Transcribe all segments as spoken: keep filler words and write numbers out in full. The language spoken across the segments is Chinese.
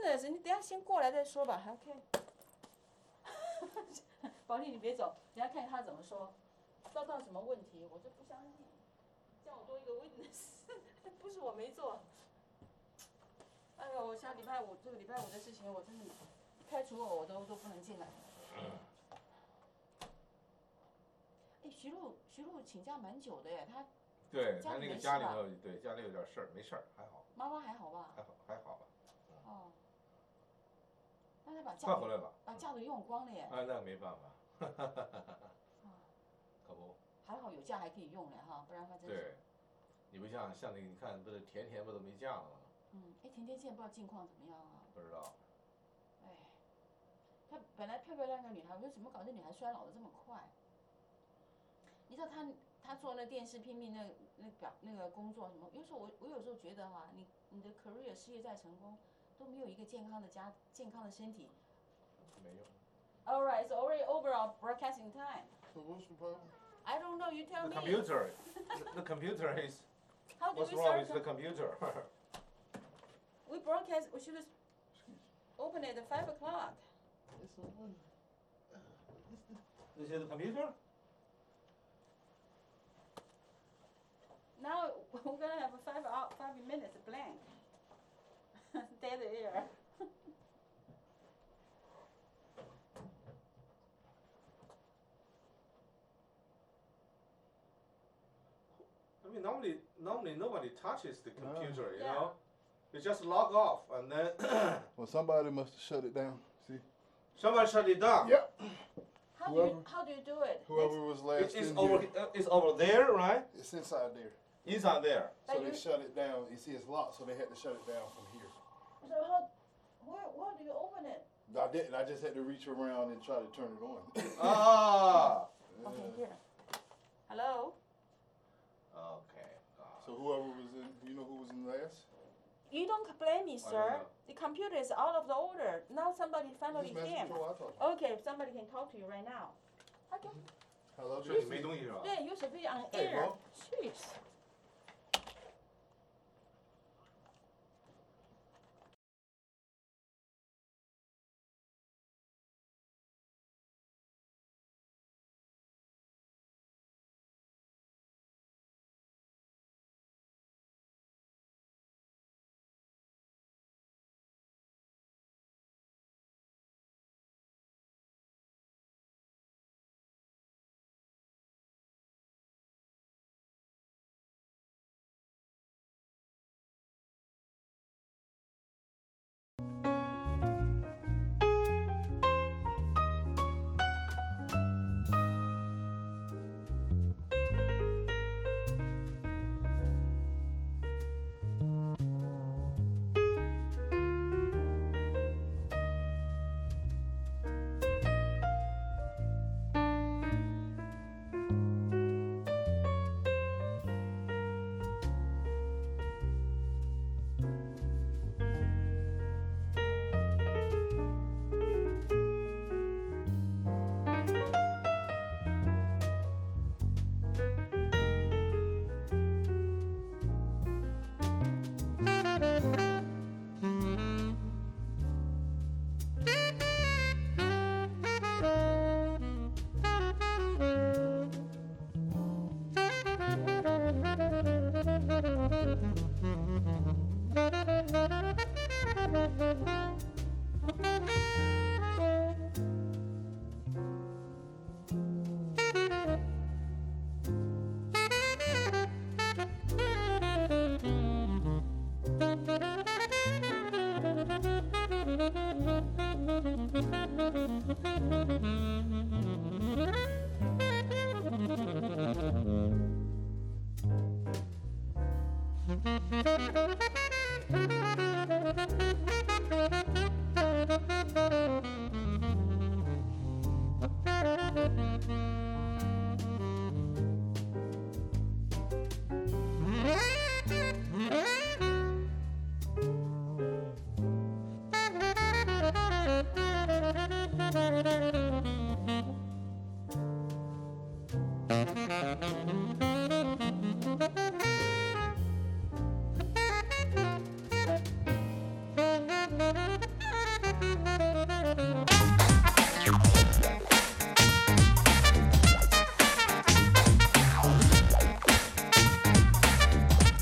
goodness，你等下先过来再说吧。OK。宝莉，你别走，等下看他怎么说，遭到什么问题，我就不相信。叫我多一个 witness， 不是我没做。哎呦，我下礼拜五这个礼拜五的事情，我真的开除我我都都不能进来。哎，徐璐，徐璐请假蛮久的耶，他。 对他那个家里头，对家里有点事儿，没事儿，还好。 妈妈还好吧？ 还好，还好吧。 哦。那他把假快回来了， 把假都用光了耶。 啊，那没办法。可不。 还好有假还可以用嘞哈，不然的话真是。 对。你不像像那个，你看不是甜甜不都没假了吗？ 嗯，哎，甜甜现在不知道近况怎么样啊？ 不知道。 哎，她本来漂漂亮亮的女孩，我说怎么搞这女孩衰老的这么快？你知道她她做那电视拼命那那表那个工作什么？有时候我我有时候觉得哈、啊，你你的 career 事业再成功，都没有一个健康的家健康的身体。 没用。 All right, it's already over our broadcasting time. So what's the problem? I don't know. You tell the me. Computer, the, the computer is. How do What's we wrong start? with the computer? We broadcast. We should open it at five o'clock. It's on. Is it the computer? Now we're gonna have a five out five minutes blank. Dead air. I mean, normally, normally nobody touches the computer, you Yeah. know. You just log off and then. Well, somebody must have shut it down. See? Somebody shut it down. Yep. How Whoever- do you how do you do it? Whoever was last It's, it's in over. here, uh, It's over there, right? it's inside there. Inside there. But So you- they shut it down. You see, it's locked, so they had to shut it down from here. So how where where do you open it? I didn't. I just had to reach around and try to turn it on. Ah. Okay, here. Hello. Okay. So whoever was in, you know who was in last? You don't blame me, don't sir. know. The computer is out of the order. Now somebody finally Just Master came. Control, I talked to. Okay, somebody can talk to you right now. Okay. Hello, 所以 Jason. 没东西是吧？ 对，you should be on Hey, air. bro. Jeez.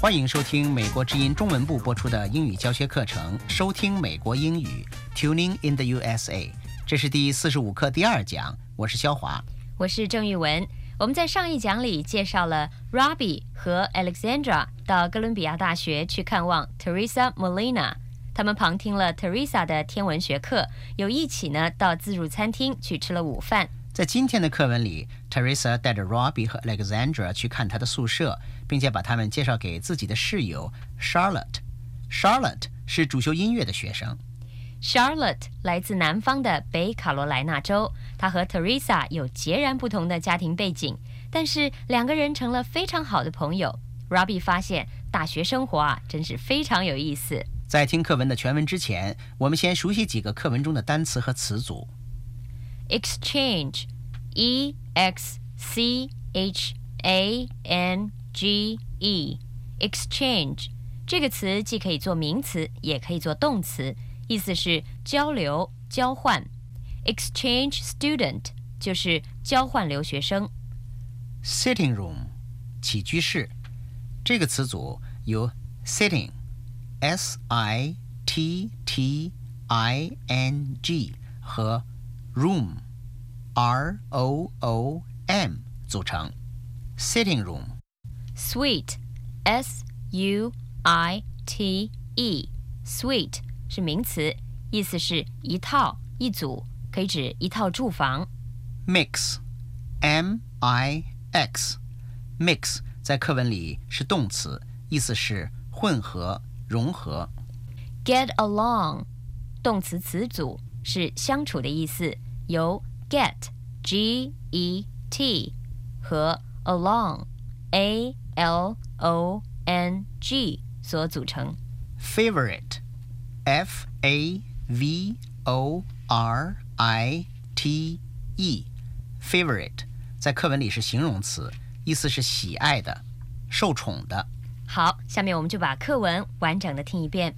欢迎收听美国之音中文部播出的英语教学课程，收听美国英语 Tuning in the U S A。 这是第四十五课第二讲，我是肖华， 我是郑玉文。我们在上一讲里介绍了 Robbie 和 Alexandra 到哥伦比亚大学去看望 Teresa Molina， 他们旁听了 Teresa 的天文学课，又一起呢到自助餐厅去吃了午饭。 在今天的课文里， Teresa 带着 Robbie 和 Alexandra 去看她的宿舍，并且把他们介绍给自己的室友 Charlotte。 Charlotte 是主修音乐的学生。 Charlotte 来自南方的北卡罗来纳州，她和 Teresa 有截然不同的家庭背景，但是两个人成了非常好的朋友。 Robbie 发现大学生活啊，真是非常有意思。 在听课文的全文之前，我们先熟悉几个课文中的单词和词组。 Exchange, E X C H A N G E, Exchange 这个词既可以做名词，也可以做动词，意思是交流、交换。Exchange student 就是交换留学生。 Sitting room 起居室，这个词组由 sitting S I T T I N G 和room R O O M 组成。 Sitting room。 Suite S U I T E, Suite 是名词，意思是一套、一组，可以指一套住房。 Mix M I X, Mix 在课文里是动词，意思是混合、融合。 Get along 动词词组是相处的意思，由 get G E T 和 along A L O N G 所组成。 Favorite F A V O R I T E, Favorite 在课文里是形容词，意思是喜爱的、受宠的。 好，下面我们就把课文完整的听一遍。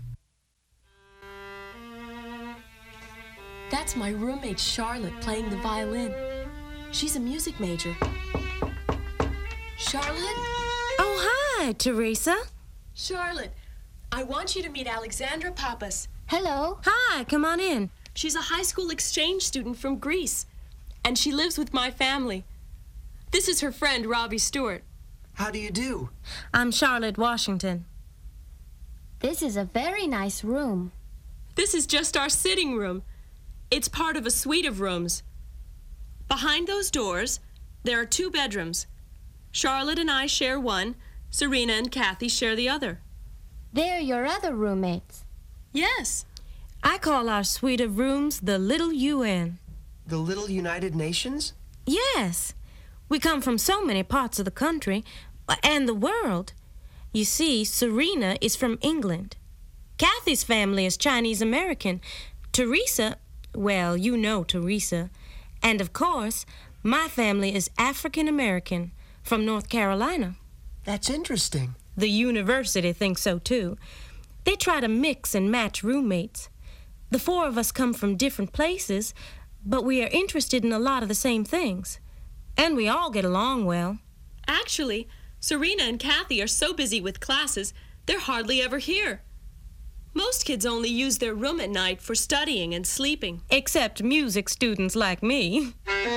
That's my roommate Charlotte playing the violin. She's a music major. Charlotte? Oh, hi, Teresa. Charlotte, I want you to meet Alexandra Pappas. Hello. Hi, come on in. She's a high school exchange student from Greece, and she lives with my family. This is her friend, Robbie Stewart. How do you do? I'm Charlotte Washington. This is a very nice room. This is just our sitting room. It's part of a suite of rooms. Behind those doors, there are two bedrooms. Charlotte and I share one. Serena and Kathy share the other. They're your other roommates. Yes. I call our suite of rooms the Little U N. The Little United Nations? Yes. We come from so many parts of the country and the world. You see, Serena is from England. Kathy's family is Chinese American. Teresa, well, you know Teresa. And of course, my family is African American from North Carolina. That's interesting. The university thinks so too. They try to mix and match roommates. The four of us come from different places, but we are interested in a lot of the same things. And we all get along well. Actually, Serena and Kathy are so busy with classes, they're hardly ever here. Most kids only use their room at night for studying and sleeping. Except music students like me.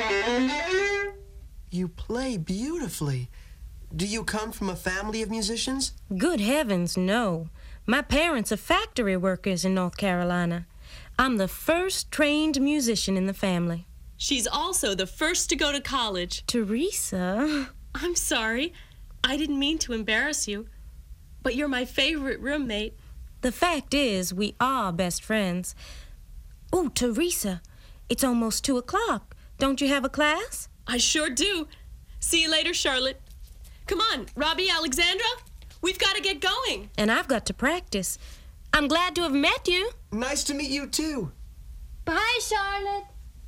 You play beautifully. Do you come from a family of musicians? Good heavens, no. My parents are factory workers in North Carolina. I'm the first trained musician in the family. She's also the first to go to college. Teresa. I'm sorry. I didn't mean to embarrass you. But you're my favorite roommate. The fact is, we are best friends. Oh, Teresa, it's almost two o'clock. Don't you have a class? I sure do. See you later, Charlotte. Come on, Robbie, Alexandra. We've got to get going. And I've got to practice. I'm glad to have met you. Nice to meet you, too. Bye, Charlotte.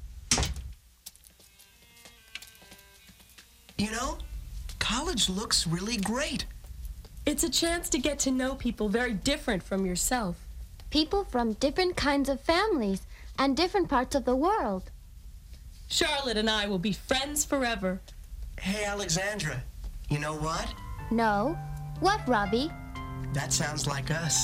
You know, college looks really great. It's a chance to get to know people very different from yourself. People from different kinds of families and different parts of the world. Charlotte and I will be friends forever. Hey, Alexandra, you know what? No. What, Robbie? That sounds like us.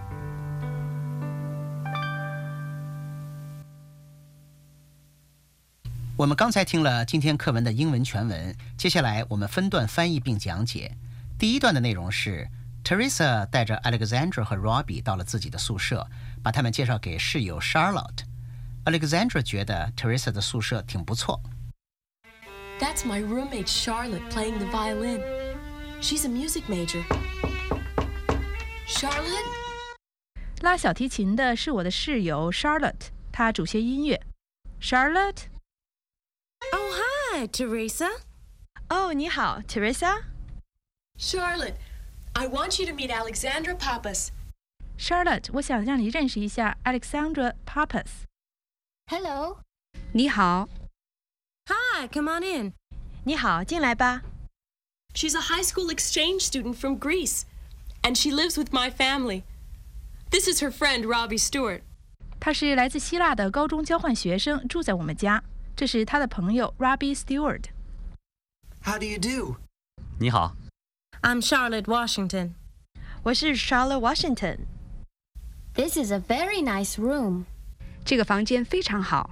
我们刚才听了今天课文的英文全文，接下来我们分段翻译并讲解。第一段的内容是 Teresa 带着 Alexandra 和 Robbie 到了自己的宿舍，把他们介绍给室友 Charlotte。Alexandra 觉得 Teresa 的宿舍挺不错。 That's my roommate Charlotte playing the violin. She's a music major. Charlotte? 拉小提琴的是我的室友 Charlotte， 她主修音乐。Charlotte? Oh, hi, Teresa. 哦，你好 Teresa. Charlotte, I want you to meet Alexandra Pappas. Charlotte, 我想让你认识一下 Alexandra Pappas. Hello. 你好。 Hi, come on in. 你好，进来吧。 She's a high school exchange student from Greece, and she lives with my family. This is her friend, Robbie Stewart. 她是来自希腊的高中交换学生，住在我们家。这是她的朋友 Robbie Stewart. How do you do? 你好。 I'm Charlotte Washington. 我是 Charlotte Washington. This is a very nice room. 这个房间非常好。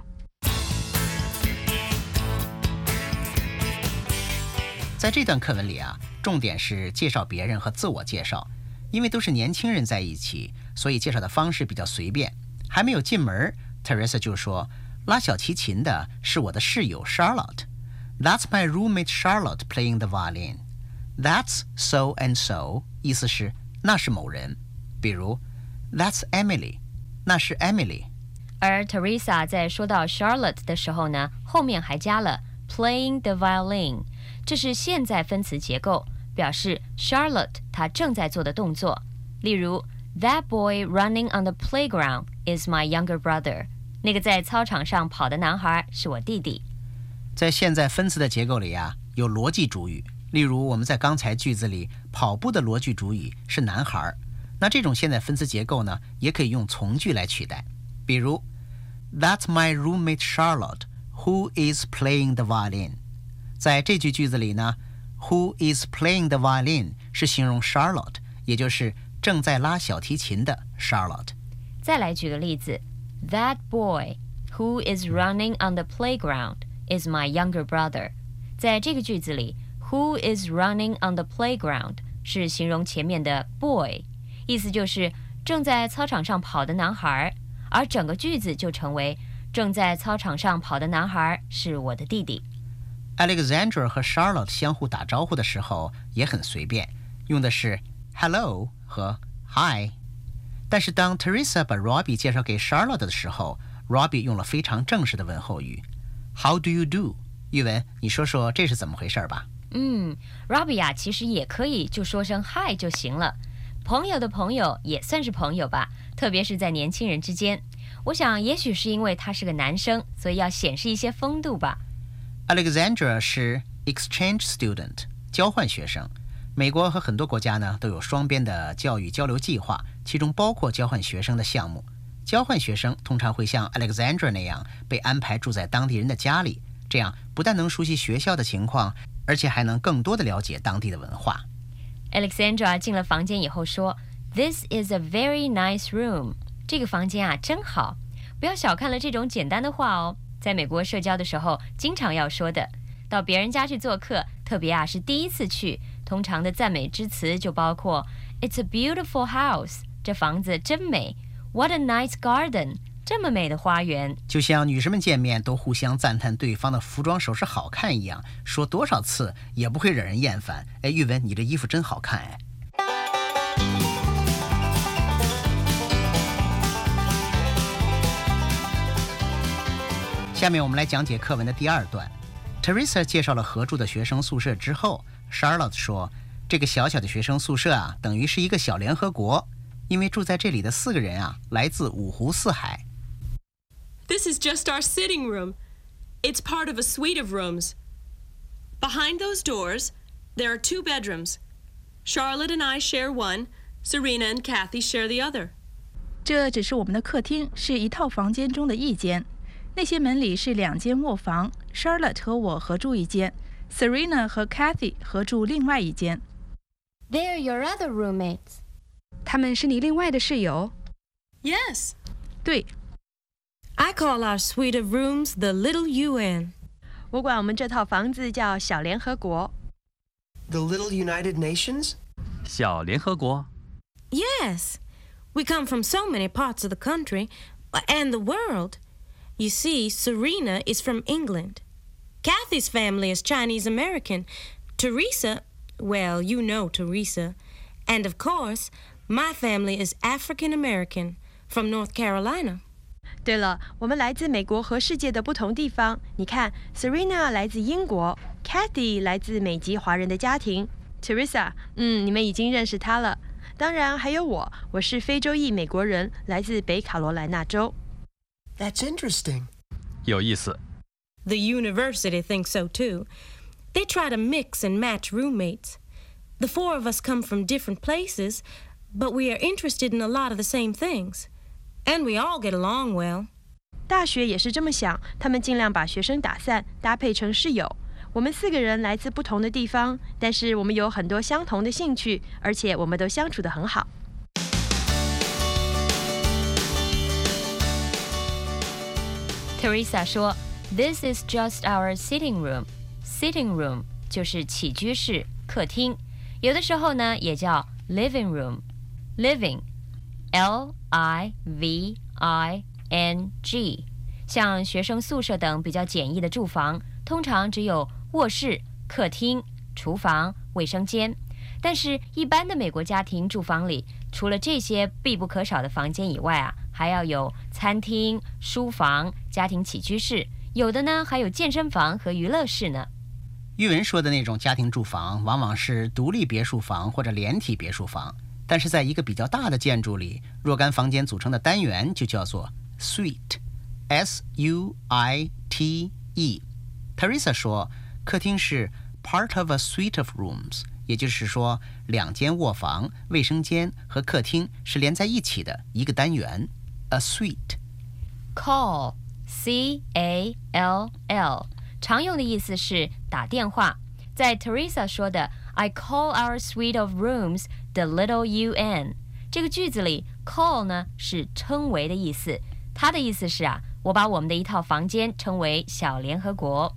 在这段课文里啊，重点是介绍别人和自我介绍。因为都是年轻人在一起，所以介绍的方式比较随便。还没有进门 Teresa 就说，拉小提琴的是我的室友 Charlotte. That's my roommate Charlotte playing the violin. That's so and so 意思是那是某人。比如 That's Emily 那是 Emily。 而 Teresa 在说到 Charlotte 的时候呢，后面还加了 playing the violin， 这是现在分词结构，表示 Charlotte 她正在做的动作。例如 That boy running on the playground is my younger brother. 那个在操场上跑的男孩是我弟弟。 在现在分词的结构里啊，有逻辑主语。例如我们在刚才句子里，跑步的逻辑主语是男孩。那这种现在分词结构呢，也可以用从句来取代。比如 That's my roommate Charlotte who is playing the violin. 在这句句子里呢Who is playing the violin 是形容 Charlotte， 也就是正在拉小提琴的 Charlotte。 再来举个例子 That boy who is running on the playground is my younger brother. 在这个句子里 Who is running on the playground 是形容前面的 boy， 意思就是正在操场上跑的男孩，而整个句子就成为正在操场上跑的男孩是我的弟弟。 Alexandra 和 Charlotte 相互打招呼的时候也很随便，用的是 hello 和 hi。 但是当 Teresa 把 Robbie 介绍给 Charlotte 的时候， Robbie 用了非常正式的问候语 How do you do？ 玉文，你说说这是怎么回事吧？ 嗯 Robbie 啊，其实也可以就说声 hi 就行了。朋友的朋友也算是朋友吧，特别是在年轻人之间。我想也许是因为他是个男生，所以要显示一些风度吧。 Alexandra 是 exchange student 交换学生。美国和很多国家呢都有双边的教育交流计划，其中包括交换学生的项目。交换学生通常会像 Alexandra 那样被安排住在当地人的家里，这样不但能熟悉学校的情况，而且还能更多的了解当地的文化。 Alexandra 进了房间以后说 This is a very nice room. 这个房间啊真好。不要小看了这种简单的话哦，在美国社交的时候经常要说的。到别人家去做客，特别啊是第一次去，通常的赞美之词就包括 It's a beautiful house. 这房子真美。 What a nice garden. 这么美的花园。 就像女士们见面都互相赞叹对方的服装首饰好看一样，说多少次也不会惹人厌烦。哎，玉文，你这衣服真好看哎。下面我们来讲解课文的第二段。 Teresa 介绍了合住的学生宿舍之后， Charlotte 说，这个小小的学生宿舍啊，等于是一个小联合国，因为住在这里的四个人啊，来自五湖四海。 This is just our sitting room. It's part of a suite of rooms. Behind those doors, there are two bedrooms. Charlotte and I share one. Serena and Kathy share the other. 这只是我们的客厅，是一套房间中的一间。那些门里是两间卧房 ，Charlotte 和我合住一间 ，Serena 和 Kathy 合住另外一间。 They're your other roommates. 他们是你另外的室友？ Yes. 对。 I call our suite of rooms the Little U N. 我管我们这套房子叫小联合国。 The Little United Nations? 小联合国。 Yes. We come from so many parts of the country and the world. You see, Serena is from England. Kathy's family is Chinese American. Teresa, well, you know Teresa. And of course, my family is African American from North Carolina. 对了，我们来自美国和世界的不同地方。你看 ，Serena 来自英国 ，Kathy 来自美籍华人的家庭 ，Teresa， 嗯，你们已经认识她了。当然还有我，我是非洲裔美国人，来自北卡罗来纳州。 That's interesting. 有意思。 The university thinks so too. They try to mix and match roommates. The four of us come from different places, but we are interested in a lot of the same things. And we all get along well. 大学也是这么想，他们尽量把学生打散，搭配成室友。我们四个人来自不同的地方，但是我们有很多相同的兴趣，而且我们都相处得很好。 Teresa 说 This is just our sitting room. Sitting room 就是起居室、客厅，有的时候呢也叫 living room. Living, L I V I N G. 像学生宿舍等比较简易的住房，通常只有卧室、客厅、厨房、卫生间。但是一般的美国家庭住房里，除了这些必不可少的房间以外啊，还要有餐厅、书房、家庭起居室，有的呢还有健身房和娱乐室呢。 玉文说的那种家庭住房往往是独立别墅房或者连体别墅房，但是在一个比较大的建筑里，若干房间组成的单元就叫做 suite, S U I T E. Teresa 说客厅是 part of a suite of rooms， 也就是说两间卧房、卫生间和客厅是连在一起的一个单元 a suite. Call, C A L L， 常用的意思是打电话。在 Teresa 说的 I call our suite of rooms the Little U N 这个句子里 call 呢是称为的意思，它的意思是啊，我把我们的一套房间称为小联合国。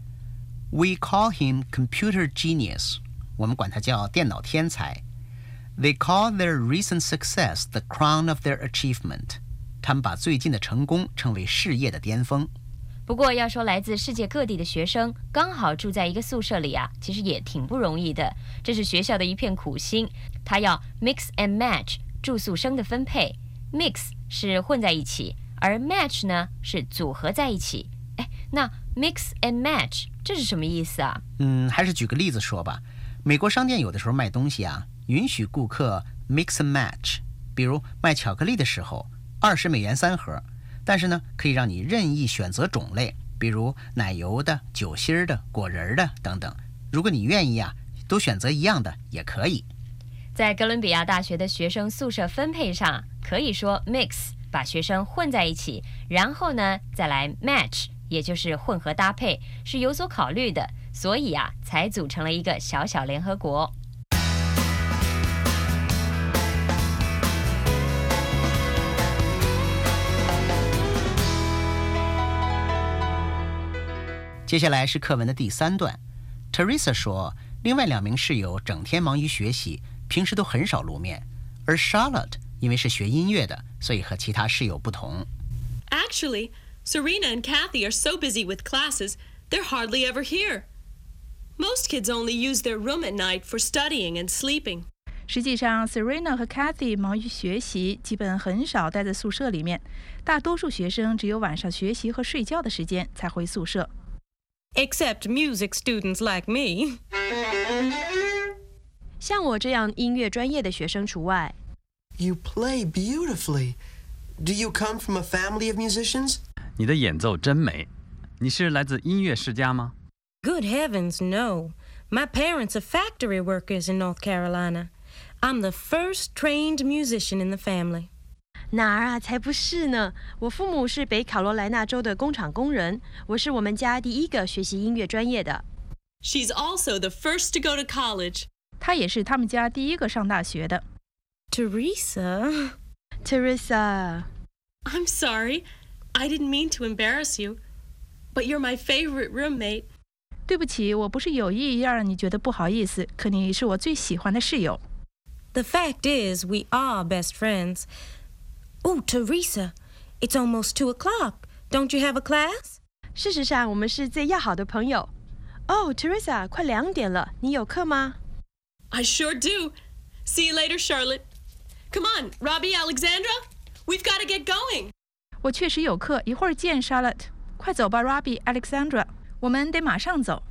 We call him computer genius. 我们管他叫电脑天才。They call their recent success the crown of their achievement. 他们把最近的成功称为事业的巅峰。 不过要说来自世界各地的学生刚好住在一个宿舍里啊，其实也挺不容易的。这是学校的一片苦心，它要 mix and match 住宿生的分配。mix 是混在一起，而 match 呢是组合在一起。哎，那 mix and match 这是什么意思啊？ 嗯，还是举个例子说吧。美国商店有的时候卖东西啊，允许顾客 mix and match。比如卖巧克力的时候，二十美元三盒。但是呢，可以让你任意选择种类，比如奶油的、酒心的、果仁的等等。如果你愿意啊，都选择一样的也可以。 在哥伦比亚大学的学生宿舍分配上，可以说 mix 把学生混在一起，然后呢再来 match， 也就是混合搭配，是有所考虑的，所以啊才组成了一个小小联合国。 接下来是课文的第三段。Teresa 说，另外两名室友整天忙于学习，平时都很少露面。而 Charlotte 因为是学音乐的，所以和其他室友不同。 Actually, Serena and Kathy are so busy with classes, they're hardly ever here. Most kids only use their room at night for studying and sleeping. 实际上 Serena 和 Kathy 忙于学习，基本很少待在宿舍里面。大多数学生只有晚上学习和睡觉的时间才回宿舍。 Except music students like me. 像我这样音乐专业的学生除外。 You play beautifully. Do you come from a family of musicians? 你的演奏真美。你是来自音乐世家吗？ Good heavens, no. My parents are factory workers in North Carolina. I'm the first trained musician in the family. 哪儿啊，才不是呢！我父母是北卡罗来纳州的工厂工人，我是我们家第一个学习音乐专业的。 She's also the first to go to college. 她也是他们家第一个上大学的。 Teresa. Teresa. I'm sorry. I didn't mean to embarrass you, but you're my favorite roommate. 对不起，我不是有意要让你觉得不好意思，可你是我最喜欢的室友。 The fact is, we are best friends. Oh, Teresa, it's almost two o'clock. Don't you have a class? 事实上，我们是最要好的朋友。哦 ，Teresa， 快两点了，你有课吗？ I sure do. See you later, Charlotte. Come on, Robbie, Alexandra. We've got to get going. 我确实有课，一会儿见 ，Charlotte。快走吧 ，Robbie, Alexandra， 我们得马上走。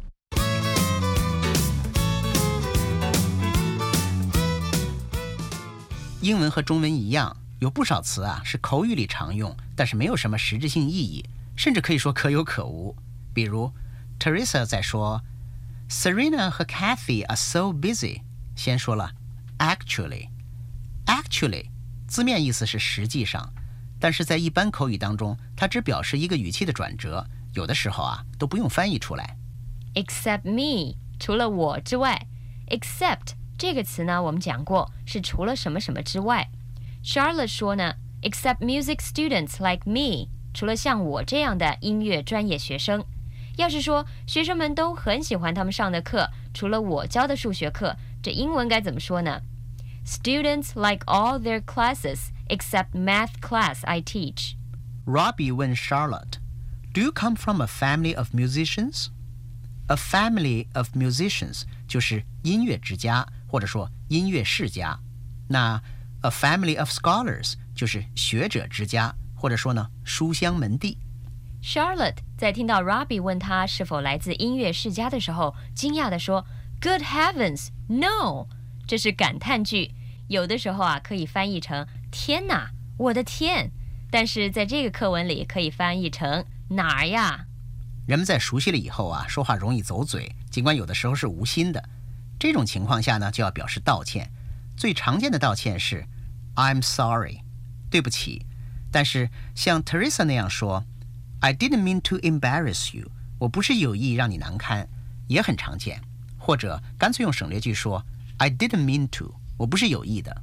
英文和中文一样，有不少词啊是口语里常用，但是没有什么实质性意义，甚至可以说可有可无。比如 Teresa 在说 Serena 和 Kathy are so busy， 先说了 actually actually 字面意思是实际上，但是在一般口语当中，它只表示一个语气的转折，有的时候啊都不用翻译出来。 Except me， 除了我之外。 Except 这个词呢，我们讲过是除了什么什么之外。 Charlotte 说呢 Except music students like me， 除了像我这样的音乐专业学生。要是说学生们都很喜欢他们上的课，除了我教的数学课，这英文该怎么说呢？ Students like all their classes except math class I teach. Robbie 问 Charlotte, Do you come from a family of musicians? A family of musicians 就是音乐之家，或者说音乐世家。那 a family of scholars 就是学者之家，或者说呢书香门第。 Charlotte 在听到 Robbie 问他是否来自音乐世家的时候，惊讶地说 Good heavens, no！ 这是感叹句，有的时候啊可以翻译成天哪，我的天，但是在这个课文里可以翻译成哪儿呀？ 人们在熟悉了以后啊，说话容易走嘴，尽管有的时候是无心的。这种情况下呢，就要表示道歉。最常见的道歉是 I'm sorry， 对不起。但是像 Teresa 那样说 I didn't mean to embarrass you， 我不是有意让你难堪，也很常见。或者干脆用省略句说 I didn't mean to， 我不是有意的。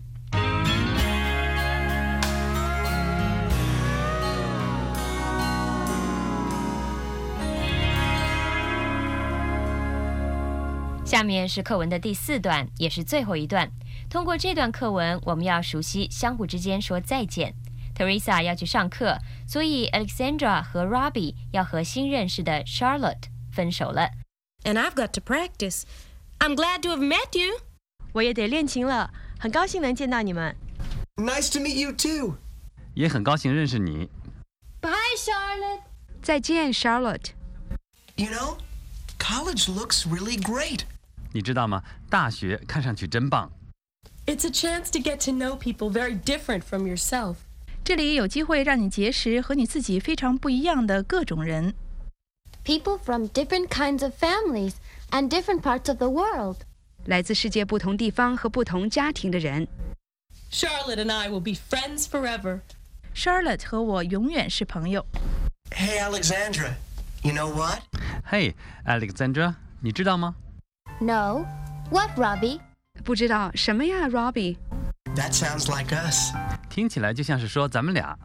下面是课文的第四段，也是最后一段。通过这段课文，我们要熟悉相互之间说再见。Teresa 要去上课，所以 Alexandra 和 Robbie 要和新认识的 Charlotte 分手了。 And I've got to practice. I'm glad to have met you. 我也得练琴了，很高兴能见到你们。 Nice to meet you too. 也很高兴认识你。 Bye, Charlotte. 再见 Charlotte。 You know, college looks really great. 你知道吗？大学看上去真棒。 It's a chance to get to know people very different from yourself. 这里有机会让你结识和你自己非常不一样的各种人。 People from different kinds of families and different parts of the world. 来自世界不同地方和不同家庭的人。 Charlotte and I will be friends forever. Charlotte 和我永远是朋友。 Hey, Alexandra, you know what? Hey, Alexandra, 你知道吗？ No. What, Robbie? 不知道什么呀 Robbie？ That sounds like us. 听起来就像是说咱们俩。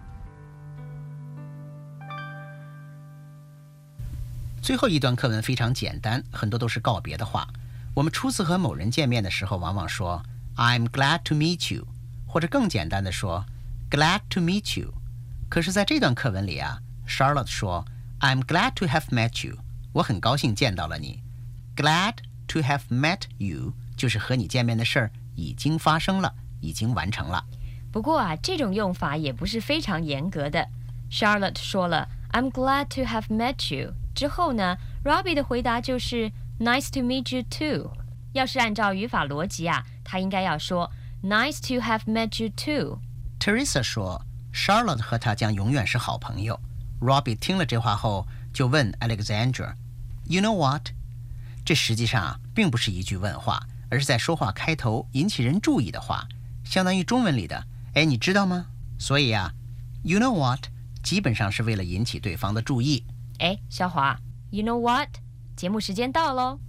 最后一段课文非常简单，很多都是告别的话。我们初次和某人见面的时候，往往说 I'm glad to meet you， 或者更简单的说 glad to meet you。 可是在这段课文里啊， Charlotte 说 I'm glad to have met you， 我很高兴见到了你。 Glad to have met you 就是和你见面的事儿已经发生了，已经完成了。 不过啊，这种用法也不是非常严格的。 Charlotte 说了 I'm glad to have met you 之后呢， Robbie 的回答就是 Nice to meet you too。 要是按照语法逻辑啊，他应该要说 Nice to have met you too。 Teresa 说 Charlotte 和他将永远是好朋友。 Robbie 听了这话后就问 Alexandra You know what？ 这实际上啊并不是一句问话，而是在说话开头引起人注意的话，相当于中文里的哎你知道吗？所以啊 You know what 基本上是为了引起对方的注意。 哎，小华 You know what？ 节目时间到咯。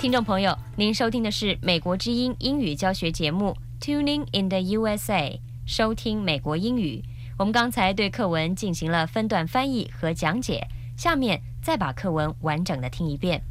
听众朋友，您收听的是美国之音英语教学节目 Tuning in the U S A， 收听美国英语。我们刚才对课文进行了分段翻译和讲解，下面再把课文完整的听一遍。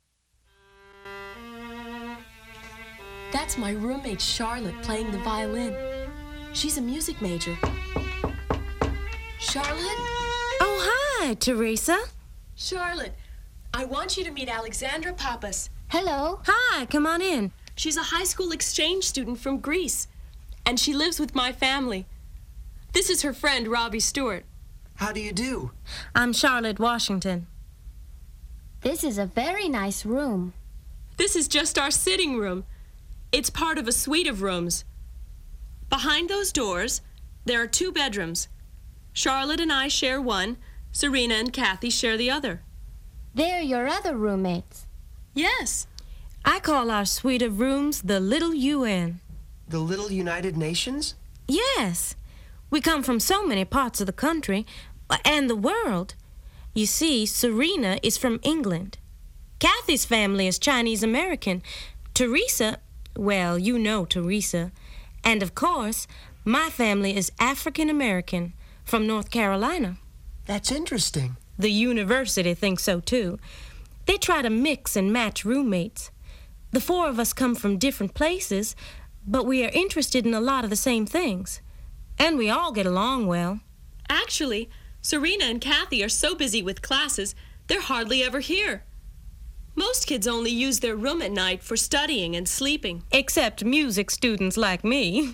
That's my roommate Charlotte playing the violin. She's a music major. Charlotte? Oh, hi, Teresa. Charlotte, I want you to meet Alexandra Pappas. Hello. Hi, come on in. She's a high school exchange student from Greece, and she lives with my family. This is her friend, Robbie Stewart. How do you do? I'm Charlotte Washington. This is a very nice room. This is just our sitting room. It's part of a suite of rooms. Behind those doors, there are two bedrooms. Charlotte and I share one. Serena and Kathy share the other. They're your other roommates. Yes. I call our suite of rooms the Little U N. The Little United Nations? Yes. We come from so many parts of the country and the world. You see, Serena is from England. Kathy's family is Chinese American. Teresa, well, you know Teresa. And of course, my family is African American from North Carolina. That's interesting. The university thinks so too. They try to mix and match roommates. The four of us come from different places, but we are interested in a lot of the same things. And we all get along well. Actually, Serena and Kathy are so busy with classes, they're hardly ever here. Most kids only use their room at night for studying and sleeping. Except music students like me.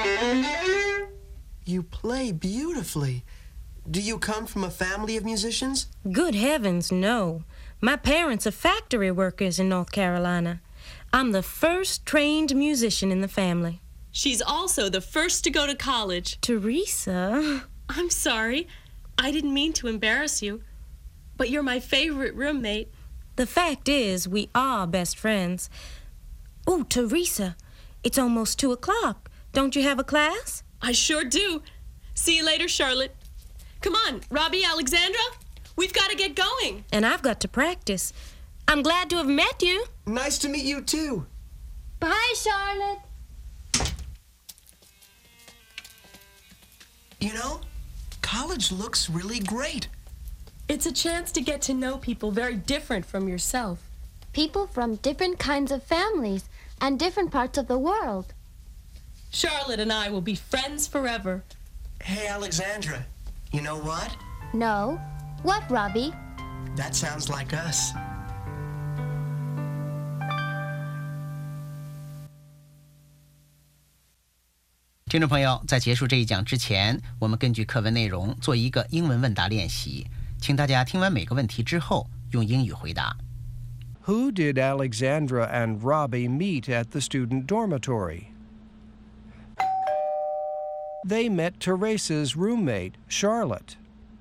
You play beautifully. Do you come from a family of musicians? Good heavens, no. My parents are factory workers in North Carolina. I'm the first trained musician in the family. She's also the first to go to college. Teresa. I'm sorry. I didn't mean to embarrass you. But you're my favorite roommate. The fact is, we are best friends. Oh, Teresa, it's almost two o'clock. Don't you have a class? I sure do. See you later, Charlotte. Come on, Robbie, Alexandra. We've got to get going. And I've got to practice. I'm glad to have met you. Nice to meet you, too. Bye, Charlotte. You know, college looks really great. It's a chance to get to know people very different from yourself. People from different kinds of families and different parts of the world. Charlotte and I will be friends forever. Hey, Alexandra, you know what? No. What, Robbie? That sounds like us. 听众朋友，在结束这一讲之前，我们根据课文内容做一个英文问答练习，请大家听完每个问题之后用英语回答。 Who did Alexandra and Robbie meet at the student dormitory? They met Teresa's roommate, Charlotte.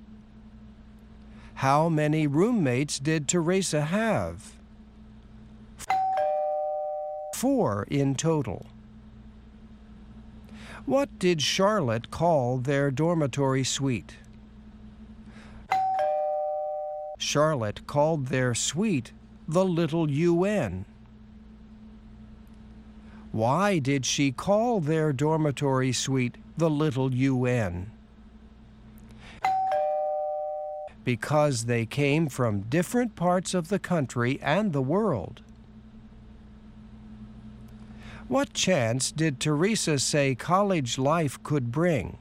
How many roommates did Teresa have? Four in total. What did Charlotte call their dormitory suite? Charlotte called their suite the Little U N. Why did she call their dormitory suite the Little U N? Because they came from different parts of the country and the world. What chance did Teresa say college life could bring?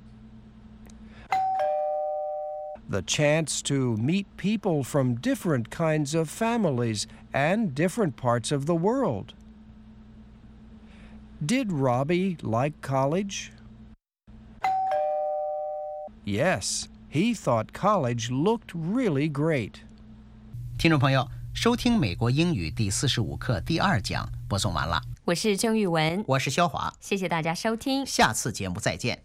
The chance to meet people from different kinds of families and different parts of the world. Did Robbie like college? Yes, he thought college looked really great. 听众朋友，收听美国英语第四十五课第二讲播送完了。 我是郑玉文， 我是肖华， 谢谢大家收听， 下次节目再见。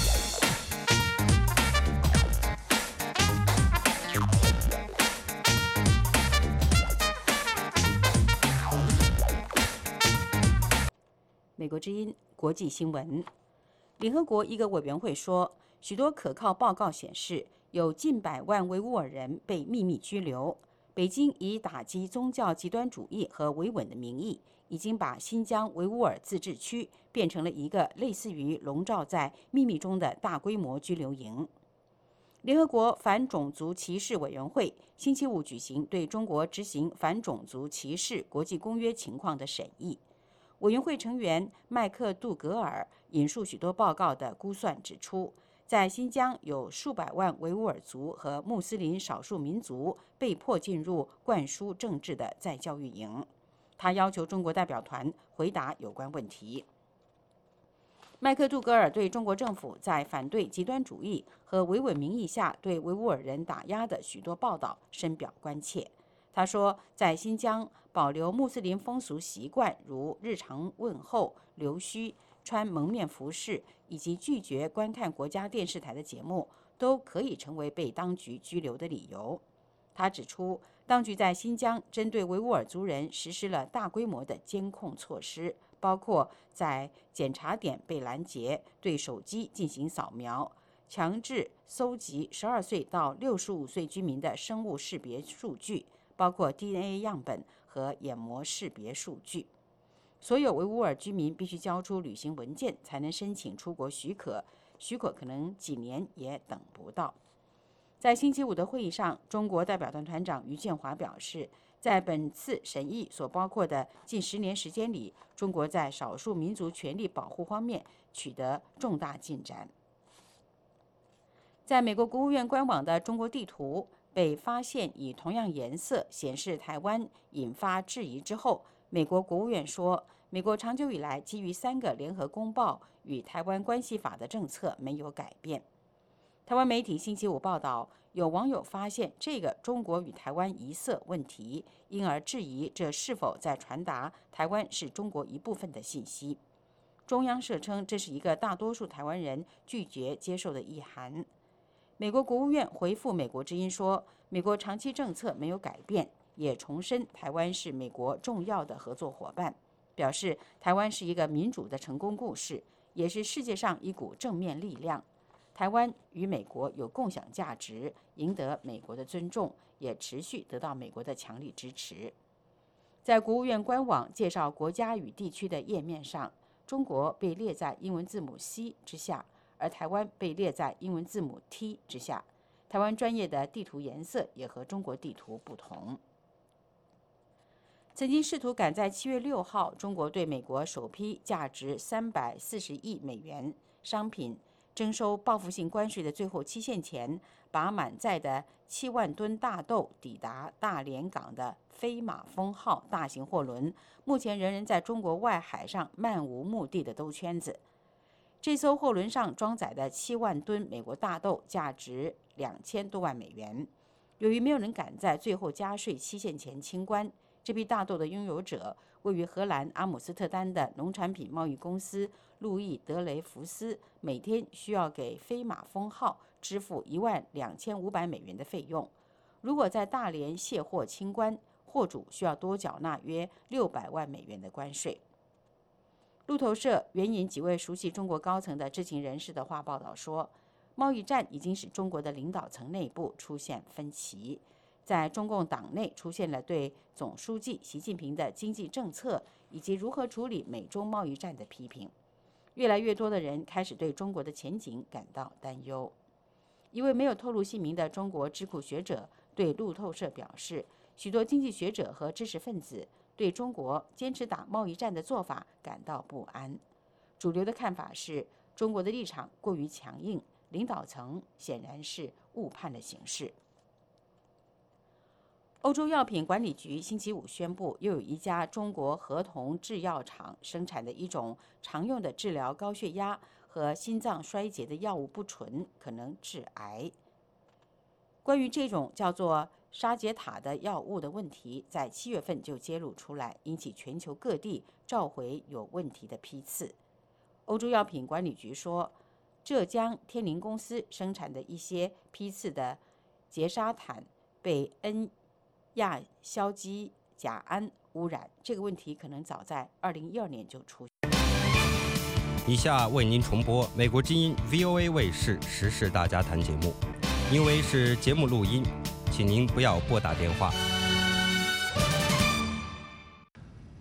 美国之音国际新闻，联合国一个委员会说，许多可靠报告显示，有近百万维吾尔人被秘密拘留。 北京以打击宗教极端主义和维稳的名义，已经把新疆维吾尔自治区变成了一个类似于笼罩在秘密中的大规模拘留营。联合国反种族歧视委员会星期五举行对中国执行反种族歧视国际公约情况的审议。委员会成员麦克杜格尔引述许多报告的估算指出，在新疆有数百万维吾尔族和穆斯林少数民族被迫进入灌输政治的再教育营。他要求中国代表团回答有关问题。麦克杜格尔对中国政府在反对极端主义和维稳名义下对维吾尔人打压的许多报道深表关切。他说，在新疆保留穆斯林风俗习惯，如日常问候、留须、穿蒙面服饰以及拒绝观看国家电视台的节目，都可以成为被当局拘留的理由。他指出，当局在新疆针对维吾尔族人实施了大规模的监控措施，包括在检查点被拦截、对手机进行扫描、强制搜集十二岁到六十五岁居民的生物识别数据，包括 D N A 样本和眼膜识别数据。所有维吾尔居民必须交出旅行文件才能申请出国许可，许可可能几年也等不到。在星期五的会议上，中国代表团团长于建华表示，在本次审议所包括的近十年时间里，中国在少数民族权利保护方面取得重大进展。在美国国务院官网的中国地图被发现以同样颜色显示台湾，引发质疑之后，美国国务院说，美国长久以来基于三个联合公报与台湾关系法的政策没有改变。台湾媒体星期五报道，有网友发现这个中国与台湾疑色问题，因而质疑这是否在传达台湾是中国一部分的信息。中央社称这是一个大多数台湾人拒绝接受的意涵。美国国务院回复美国之音说，美国长期政策没有改变，也重申台湾是美国重要的合作伙伴，表示台湾是一个民主的成功故事，也是世界上一股正面力量。台湾与美国有共享价值，赢得美国的尊重，也持续得到美国的强力支持。在国务院官网介绍国家与地区的页面上，中国被列在英文字母 C 之下，而台湾被列在英文字母 T 之下。台湾专业的地图颜色也和中国地图不同。曾经试图赶在七月六号中国对美国首批价值三百四十亿美元商品征收报复性关税的最后期限前，把满载的七万吨大豆抵达大连港的飞马峰号大型货轮，目前仍然在中国外海上漫无目的的兜圈子。这艘货轮上装载的七万吨美国大豆价值两千多万美元。由于没有人赶在最后加税期限前清关，这批大豆的拥有者位于荷兰阿姆斯特丹的农产品贸易公司路易德雷福斯，每天需要给飞马峰号支付一万两千五百美元的费用。如果在大连卸货清关，货主需要多缴纳约六百万美元的关税。路透社援引几位熟悉中国高层的知情人士的话报道说，贸易战已经使中国的领导层内部出现分歧，在中共党内出现了对总书记习近平的经济政策以及如何处理美中贸易战的批评。越来越多的人开始对中国的前景感到担忧。一位没有透露姓名的中国智库学者对路透社表示，许多经济学者和知识分子对中国坚持打贸易战的做法感到不安。主流的看法是，中国的立场过于强硬，领导层显然是误判了形势。欧洲药品管理局星期五宣布，又有一家中国合同制药厂生产的一种常用的治疗高血压和心脏衰竭的药物不纯，可能致癌。关于这种叫做沙杰塔的药物的问题，在七月份就揭露出来，引起全球各地召回有问题的批次。欧洲药品管理局说，浙江天宁公司生产的一些批次的缬沙坦被 N亚硝基甲胺污染，这个问题可能早在二零一二年就出现。 以下为您重播美国之音 V O A 卫视时事大家谈节目，因为是节目录音，请您不要拨打电话。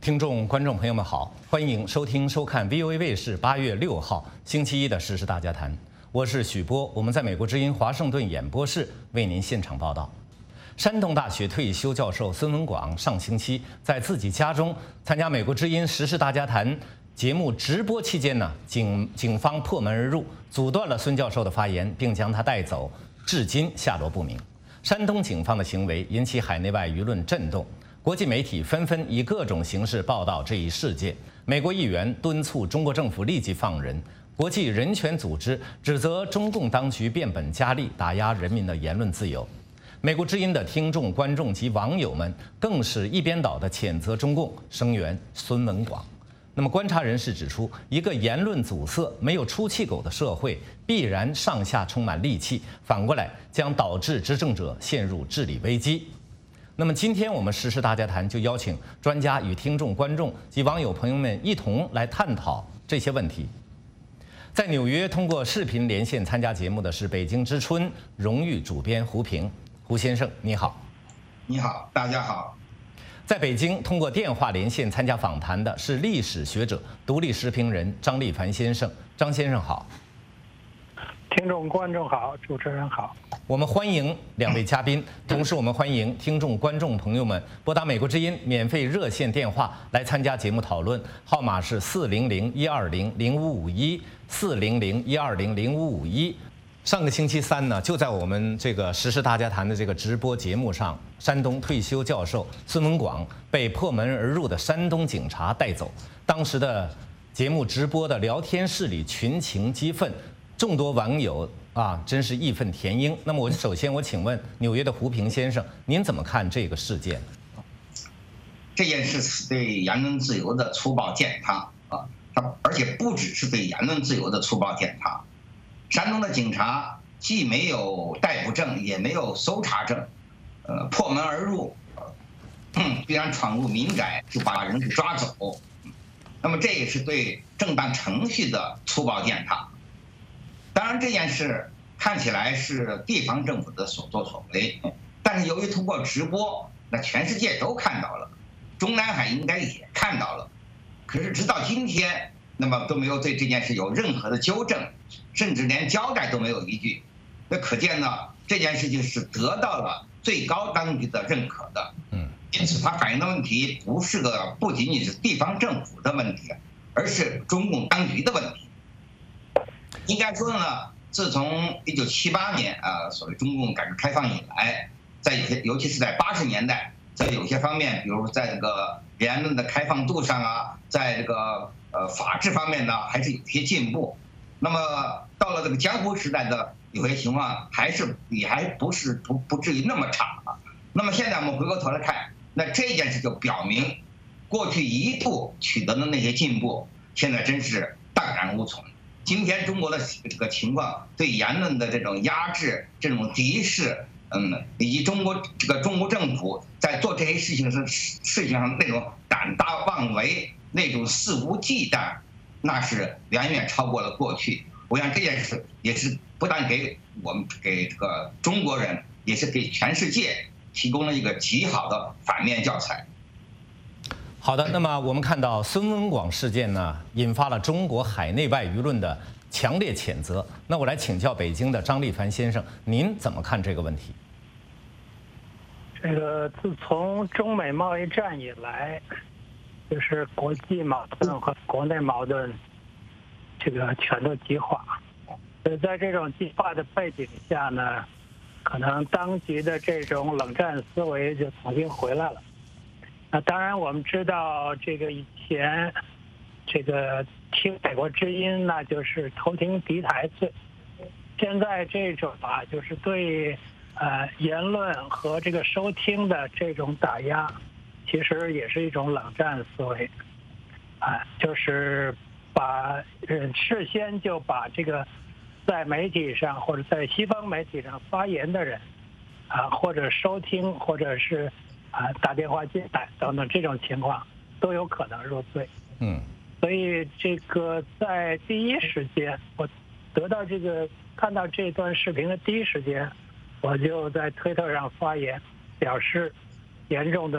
听众、观众朋友们好，欢迎收听、收看 V O A 卫视八月六号星期一的《时事大家谈》，我是许波，我们在美国之音华盛顿演播室为您现场报道。山东大学退休教授孙文广上星期在自己家中参加美国之音《时事大家谈》节目直播期间呢，警警方破门而入，阻断了孙教授的发言，并将他带走，至今下落不明。山东警方的行为引起海内外舆论震动。国际媒体纷纷以各种形式报道这一事件，美国议员敦促中国政府立即放人，国际人权组织指责中共当局变本加厉打压人民的言论自由。美国之音的听众、观众及网友们更是一边倒地谴责中共，声援孙文广。那么，观察人士指出，一个言论阻塞、没有出气口的社会，必然上下充满戾气，反过来将导致执政者陷入治理危机。那么今天我们时事大家谈就邀请专家与听众、观众及网友朋友们一同来探讨这些问题。在纽约通过视频连线参加节目的是北京之春荣誉主编胡平，胡先生你好。 你好，大家好。 在北京通过电话连线参加访谈的是历史学者、独立时评人张立凡先生，张先生好。 听众、观众好，主持人好。 我们欢迎两位嘉宾，同时我们欢迎听众、观众朋友们拨打美国之音免费热线电话来参加节目讨论，号码是四零零一二零零五五一四零零一二零零五五一。上个星期三呢，就在我们这个时事大家谈的这个直播节目上，山东退休教授孙文广被破门而入的山东警察带走。当时的节目直播的聊天室里群情激愤。众多网友啊，真是义愤填膺。那么我首先我请问纽约的胡平先生，您怎么看这个事件？ 这件事是对言论自由的粗暴践踏啊！它而且不只是对言论自由的粗暴践踏。山东的警察既没有逮捕证，也没有搜查证，呃，破门而入，嗯，居然闯入民宅就把人给抓走。那么这也是对正当程序的粗暴践踏。当然，这件事看起来是地方政府的所作所为，但是由于通过直播，那全世界都看到了，中南海应该也看到了。可是直到今天，那么都没有对这件事有任何的纠正，甚至连交代都没有一句。那可见呢，这件事情是得到了最高当局的认可的。嗯，因此它反映的问题不是个不仅仅是地方政府的问题，而是中共当局的问题。应该说呢，自从一九七八年啊，所谓中共改革开放以来，在有些，尤其是在八十年代，在有些方面，比如在这个言论的开放度上啊，在这个呃法治方面呢，还是有些进步。那么到了这个江湖时代的有些情况，还是也还不是不不至于那么差啊。那么现在我们回过头来看，那这件事就表明，过去一度取得的那些进步，现在真是荡然无存。今天中国的这个情况，对言论的这种压制、这种敌视，嗯，以及中国这个中国政府在做这些事情上事情上那种胆大妄为、那种肆无忌惮，那是远远超过了过去。我想这件事也是不但给我们给这个中国人，也是给全世界提供了一个极好的反面教材。 好的，那么我们看到孙文广事件呢，引发了中国海内外舆论的强烈谴责。那我来请教北京的张立凡先生，您怎么看这个问题？ 这个自从中美贸易战以来，就是国际矛盾和国内矛盾，这个全都激化。所以在这种激化的背景下呢，可能当局的这种冷战思维就重新回来了。那当然，我们知道这个以前，这个听美国之音那就是偷听敌台罪。现在这种啊，就是对呃言论和这个收听的这种打压，其实也是一种冷战思维，啊，就是把呃事先就把这个在媒体上或者在西方媒体上发言的人，啊，或者收听或者是。啊，打电话进来等等这种情况都有可能入罪。嗯，所以这个在第一时间，我得到这个看到这段视频的第一时间，我就在推特上发言，表示严重的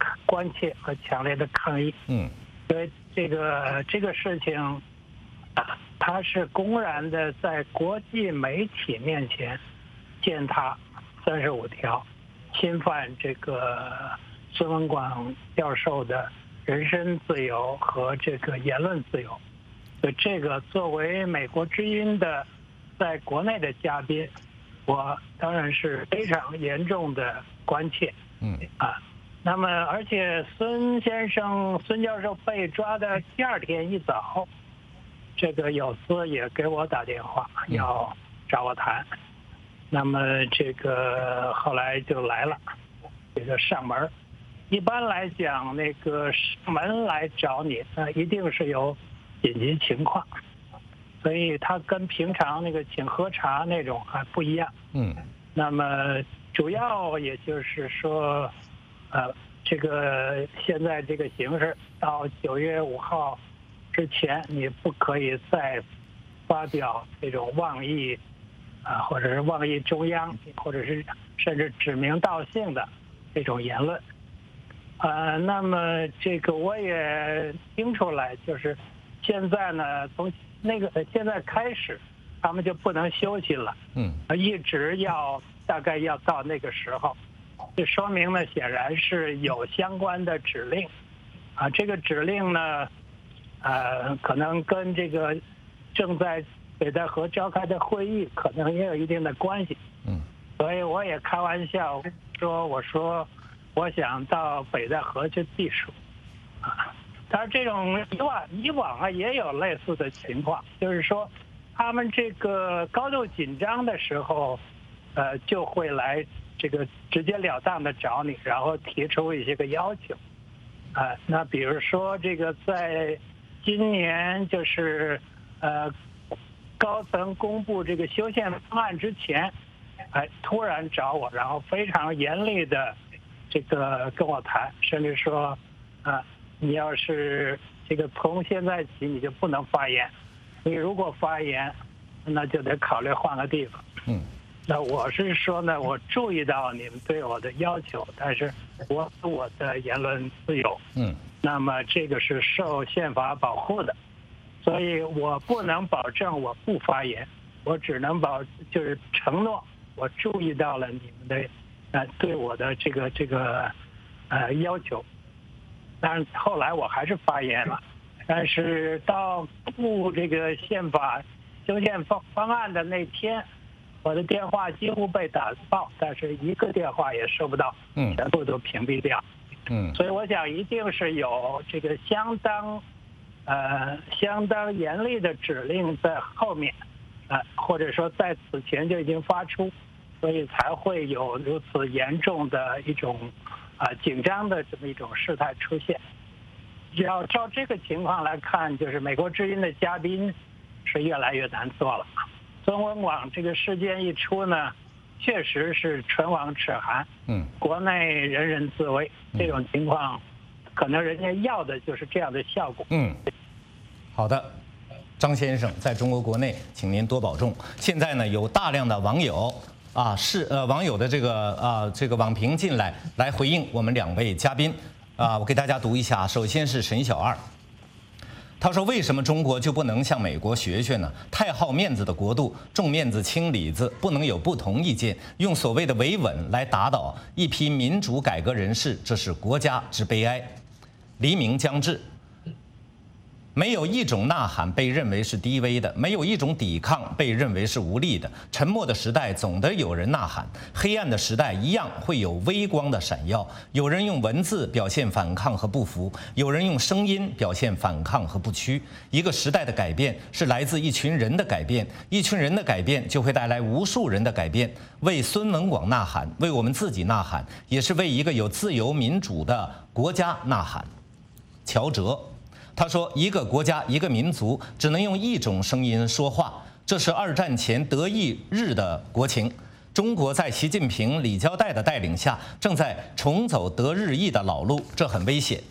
关切和强烈的抗议。 嗯， 因为这个这个事情，啊，他是公然的在国际媒体面前践踏三十五条，侵犯这个孙文广教授的人身自由和这个言论自由。所以这个作为美国之音的在国内的嘉宾，我当然是非常严重的关切。 嗯啊，那么而且孙先生孙教授被抓的第二天一早，这个有司也给我打电话要找我谈，那么这个后来就来了，这个上门。一般来讲，那个上门来找你，那一定是有紧急情况，所以他跟平常那个请喝茶那种还不一样。 嗯， 那么主要也就是说，呃，这个现在这个形势到九月五号之前，你不可以再发表这种妄议啊，或者是妄议中央，或者是甚至指名道姓的这种言论。呃，那么这个我也听出来，就是现在呢，从那个现在开始，他们就不能休息了， 嗯， 一直要大概要到那个时候，这说明呢，显然是有相关的指令，啊，这个指令呢，呃，可能跟这个正在北戴河召开的会议可能也有一定的关系， 嗯， 所以我也开玩笑说，我说。我想到北戴河去避暑，啊，但是这种以往以往啊也有类似的情况，就是说，他们这个高度紧张的时候，呃，就会来这个直截了当的找你，然后提出一些个要求，啊，那比如说这个在今年就是呃高层公布这个修宪方案之前，哎，突然找我，然后非常严厉的。这个跟我谈，甚至说，啊，你要是这个从现在起你就不能发言，你如果发言，那就得考虑换个地方。 嗯， 那我是说呢，我注意到你们对我的要求，但是我我的言论自由， 嗯， 那么这个是受宪法保护的，所以我不能保证我不发言，我只能保就是承诺，我注意到了你们的。呃，对我的这个这个呃要求，当然后来我还是发言了，但是到布这个宪法修宪方方案的那天，我的电话几乎被打爆，但是一个电话也收不到， 嗯， 全部都屏蔽掉， 嗯， 所以我想一定是有这个相当呃相当严厉的指令在后面，呃，或者说在此前就已经发出。所以才会有如此严重的一种啊、呃、紧张的这么一种事态出现。要照这个情况来看，就是美国之音的嘉宾是越来越难做了。孙文广这个事件一出呢，确实是唇亡齿寒， 嗯， 国内人人自危，这种情况，可能人家要的就是这样的效果。 嗯，好的。张先生在中国国内，请您多保重。现在呢，有大量的网友。啊，是呃，网友的这个啊，这个网评进来来回应我们两位嘉宾啊，我给大家读一下。首先是沈小二，他说：“为什么中国就不能向美国学学呢？太好面子的国度，重面子轻里子，不能有不同意见，用所谓的维稳来打倒一批民主改革人士，这是国家之悲哀。”黎明将至。没有一种呐喊被认为是低微的，没有一种抵抗被认为是无力的。沉默的时代总得有人呐喊，黑暗的时代一样会有微光的闪耀。有人用文字表现反抗和不服，有人用声音表现反抗和不屈。一个时代的改变是来自一群人的改变，一群人的改变就会带来无数人的改变。为孙文广呐喊，为我们自己呐喊，也是为一个有自由民主的国家呐喊。乔哲。他说：“一个国家，一个民族，只能用一种声音说话，这是二战前德意日的国情。中国在习近平、李交代的带领下，正在重走德日意的老路，这很危险。”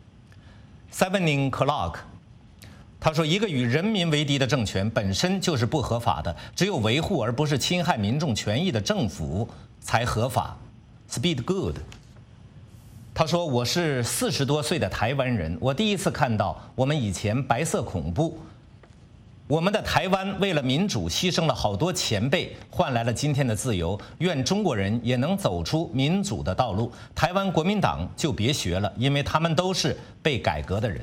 Sevening Clark， 他说：“一个与人民为敌的政权本身就是不合法的，只有维护而不是侵害民众权益的政府才合法。” Speed Good。 他说：“我是四十多岁的台湾人，我第一次看到我们以前白色恐怖。我们的台湾为了民主牺牲了好多前辈，换来了今天的自由。愿中国人也能走出民主的道路。台湾国民党就别学了，因为他们都是被改革的人。”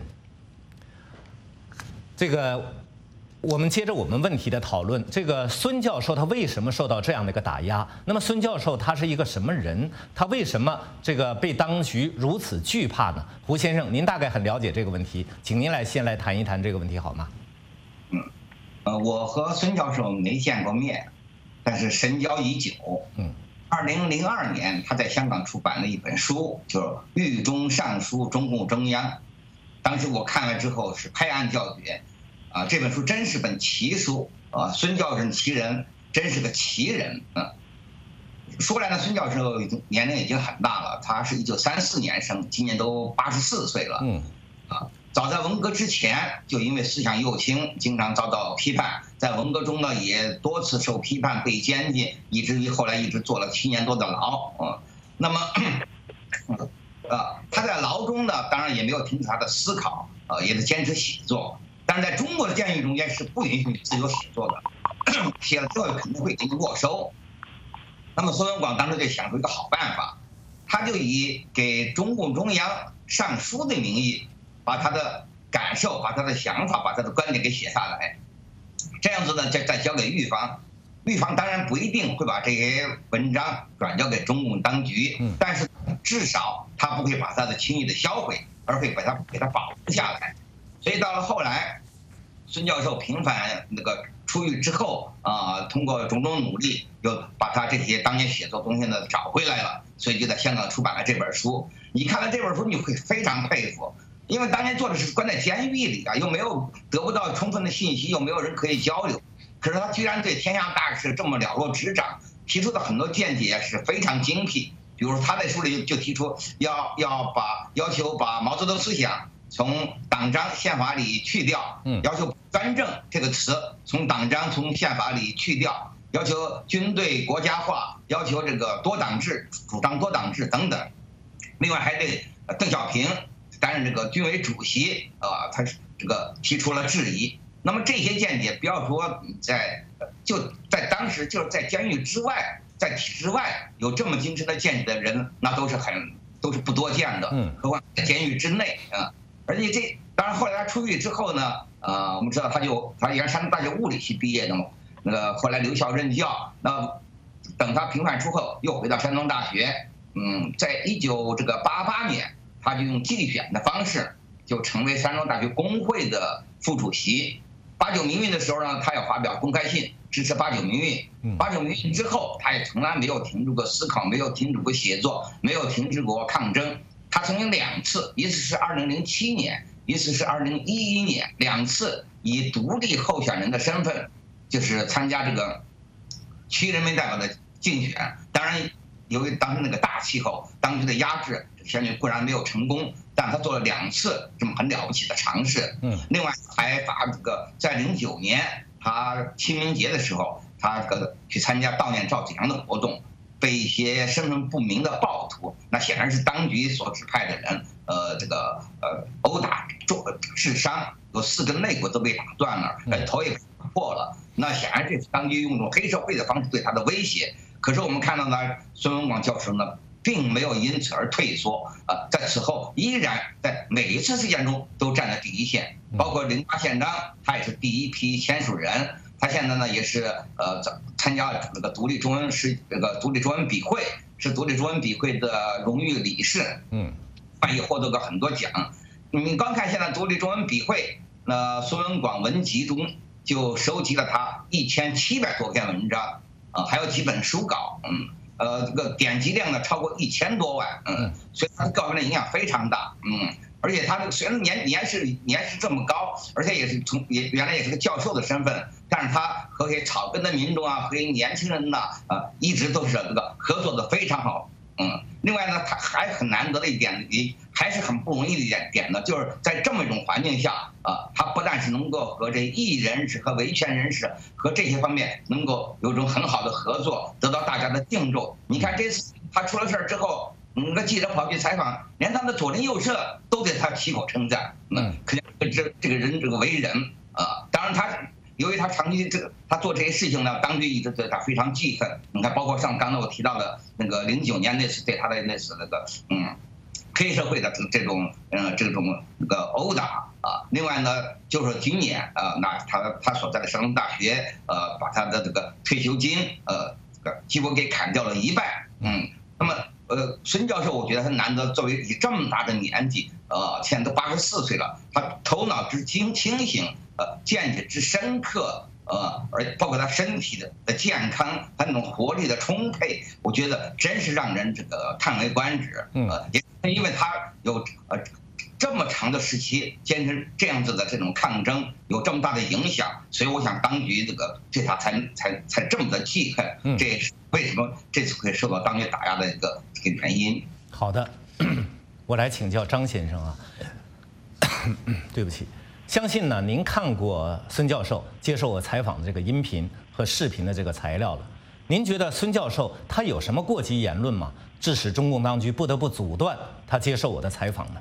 这个，我们接着我们问题的讨论。这个孙教授他为什么受到这样的一个打压？那么孙教授他是一个什么人？他为什么这个被当局如此惧怕呢？胡先生，您大概很了解这个问题，请您来先来谈一谈这个问题好吗？ 嗯，呃，我和孙教授没见过面，但是深交已久。 嗯， 二零零二年他在香港出版了一本书，就是《狱中上书中共中央》。当时我看了之后是拍案叫绝，啊，这本书真是本奇书啊！孙教授奇人，真是个奇人啊！说来呢，孙教授年龄已经很大了，他是一九三四年生，今年都八十四岁了。 嗯， 啊。早在文革之前，就因为思想右倾，经常遭到批判，在文革中呢也多次受批判被监禁，以至于后来一直坐了七年多的牢啊。那么，啊，他在牢中呢，当然也没有停止他的思考，啊，也是坚持写作。但是在中国的监狱中间是不允许自由写作的，写了之后肯定会给你没收。那么孙文广当时就想出一个好办法，他就以给中共中央上书的名义，把他的感受、把他的想法、把他的观点给写下来，这样子呢，再再交给狱方。狱方当然不一定会把这些文章转交给中共当局，但是至少他不会把它的轻易的销毁，而会把它给它保留下来。所以到了后来，孙教授平反那个出狱之后啊，通过种种努力，又把他这些当年写作东西呢找回来了，所以就在香港出版了这本书。你看了这本书，你会非常佩服。因为当年做的是关在监狱里啊，又没有得不到充分的信息，又没有人可以交流，可是他居然对天下大事这么了若指掌，提出的很多见解是非常精辟。比如他在书里就提出要要把要求把毛泽东思想从党章宪法里去掉，要求专政这个词从党章从宪法里去掉，要求军队国家化，要求这个多党制，主张多党制等等。另外还对邓小平担任这个军委主席啊，他是这个提出了质疑。那么这些见解，不要说在就在当时就是在监狱之外，在体制外有这么精神的见解的人，那都是很都是不多见的。嗯，何况在监狱之内啊。而且这当然后来他出狱之后呢，呃，我们知道他就他原来山东大学物理系毕业的嘛，那个后来留校任教。那等他平反出后，又回到山东大学。嗯，在一九这个八八年。他就用竞选的方式，就成为山东大学工会的副主席。八九民运的时候呢，他要发表公开信支持八九民运。八九民运之后，他也从来没有停止过思考，没有停止过写作，没有停止过抗争。他曾经两次，一次是二零零七年，一次是二零一一年，两次以独立候选人的身份，就是参加这个区人民代表的竞选。当然，由于当时那个大气候，当局的压制。选举固然没有成功，但他做了两次这么很了不起的尝试。嗯，另外还把这个在零九年他清明节的时候，他这个去参加悼念赵子阳的活动，被一些身份不明的暴徒，那显然是当局所指派的人，呃，这个呃殴打重致伤，有四根肋骨都被打断了，呃，头也打破了。那显然这是当局用一种黑社会的方式对他的威胁。可是我们看到呢，孙文广教授呢，并没有因此而退缩啊，在此后依然在每一次事件中都站在第一线，包括零八宪章，他也是第一批签署人。他现在呢也是呃参加这个独立中文是这个独立中文笔会，是独立中文笔会的荣誉理事，嗯，翻译获得过很多奖。你刚看现在独立中文笔会，那孙文广文集中就收集了他一千七百多篇文章啊，还有几本书稿，嗯。呃，这个点击量呢超过一千多万，嗯，所以它各方面的影响非常大，嗯，而且他虽然年年事年事这么高，而且也是从也原来也是个教授的身份，但是他和些草根的民众啊，和些年轻人呐，啊，一直都是这个合作的非常好，嗯，另外呢，他还很难得的一点，也还是很不容易的一点点呢，就是在这么一种环境下啊，他不但是能够和这艺人士和维权人士和这些方面能够有一种很好的合作，得到大家的敬重。你看这次他出了事儿之后， 那个记者跑去采访，连他的左邻右舍都对他起口称赞，嗯，可见这这个人这个为人啊，当然他。由于他长期这个他做这些事情呢，当局一直对他非常记恨。你看，包括像刚才我提到的那个零九年那次对他的那次那个嗯黑社会的这这种嗯这种那个殴打啊。另外呢，就是今年啊，那他他所在的山东大学呃把他的这个退休金呃这个几乎给砍掉了一半。嗯，那么呃孙教授，我觉得他难得作为以这么大的年纪，呃现在都八十四岁了，他头脑之清清醒。呃，见解之深刻，呃，而包括他身体的的健康，他那种活力的充沛，我觉得真是让人这个叹为观止。呃，也因为他有呃这么长的时期坚持这样子的这种抗争，有这么大的影响，所以我想当局这个对他才才才这么的记恨，这也是为什么这次会受到当局打压的一个这个原因。 好的，我来请教张先生啊，对不起。相信呢，您看过孙教授接受我采访的这个音频和视频的这个材料了。您觉得孙教授他有什么过激言论吗？致使中共当局不得不阻断他接受我的采访呢？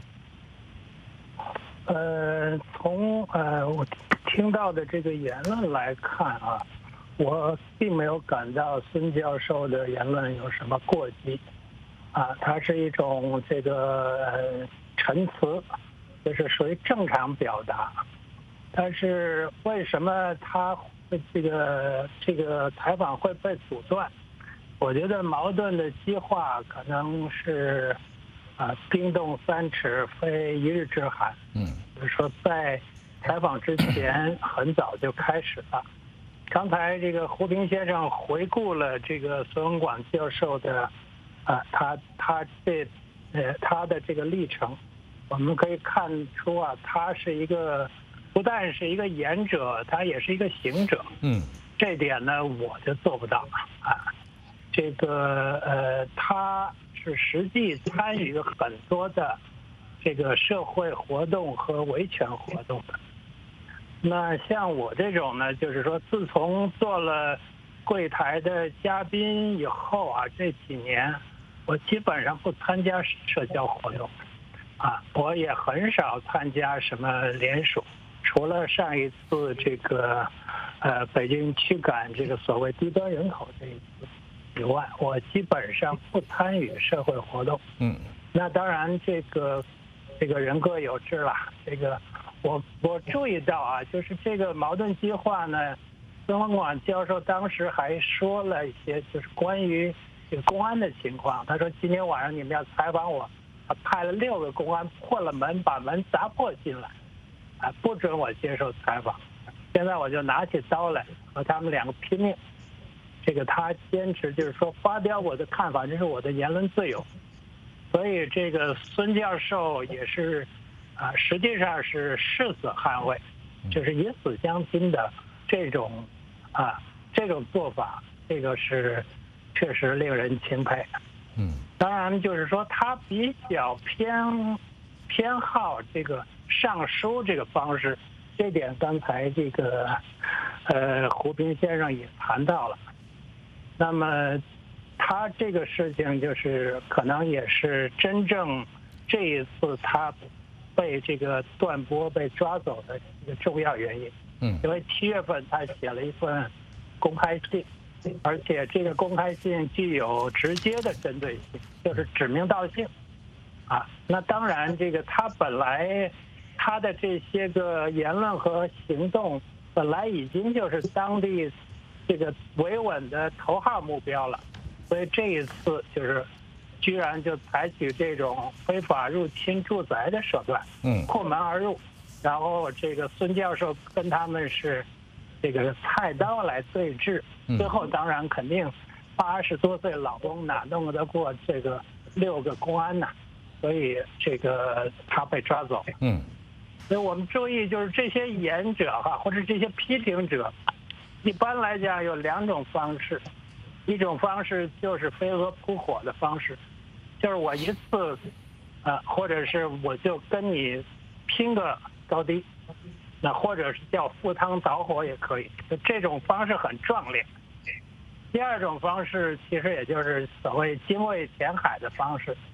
呃，从呃我听到的这个言论来看啊，我并没有感到孙教授的言论有什么过激，啊，它是一种这个呃陈词。就是属于正常表达，但是为什么他这个这个采访会被阻断？我觉得矛盾的激化可能是啊，冰冻三尺非一日之寒。嗯，就是说在采访之前很早就开始了。刚才这个胡平先生回顾了这个孙文广教授的啊，他他这呃他的这个历程。我们可以看出啊，他是一个不但是一个言者，他也是一个行者。嗯，这点呢，我就做不到啊。这个呃，他是实际参与很多的这个社会活动和维权活动的。那像我这种呢，就是说，自从做了柜台的嘉宾以后啊，这几年我基本上不参加社交活动。啊，我也很少参加什么联署，除了上一次这个，呃，北京驱赶这个所谓低端人口这一次以外，我基本上不参与社会活动。嗯，那当然，这个这个人各有志啦。这个我我注意到啊，就是这个矛盾激化呢，孙文广教授当时还说了一些，就是关于这个公安的情况。他说今天晚上你们要采访我。他派了六个公安破了门，把门砸破进来，啊，不准我接受采访。现在我就拿起刀来和他们两个拼命。这个他坚持就是说发表我的看法，这是我的言论自由。所以这个孙教授也是啊，实际上是誓死捍卫，就是以死相拼的这种啊这种做法，这个是确实令人钦佩。嗯，当然就是说他比较偏偏好这个上书这个方式，这点刚才这个呃胡平先生也谈到了。那么他这个事情就是可能也是真正这一次他被这个断拨被抓走的一个重要原因。嗯，因为七月份他写了一份公开信。而且这个公开信具有直接的针对性，就是指名道姓，啊，那当然这个他本来他的这些个言论和行动本来已经就是当地这个维稳的头号目标了，所以这一次就是居然就采取这种非法入侵住宅的手段，嗯，破门而入，然后这个孙教授跟他们是这个菜刀来对峙。最后当然肯定八十多岁老公哪弄得过这个六个公安呢？所以这个他被抓走。嗯，所以我们注意，就是这些言者哈，或者这些批评者，一般来讲有两种方式，一种方式就是飞蛾扑火的方式，就是我一次，呃，或者是我就跟你拼个高低。那或者是叫赴汤蹈火也可以，就这种方式很壮烈。第二种方式其实也就是所谓精卫填海的方式，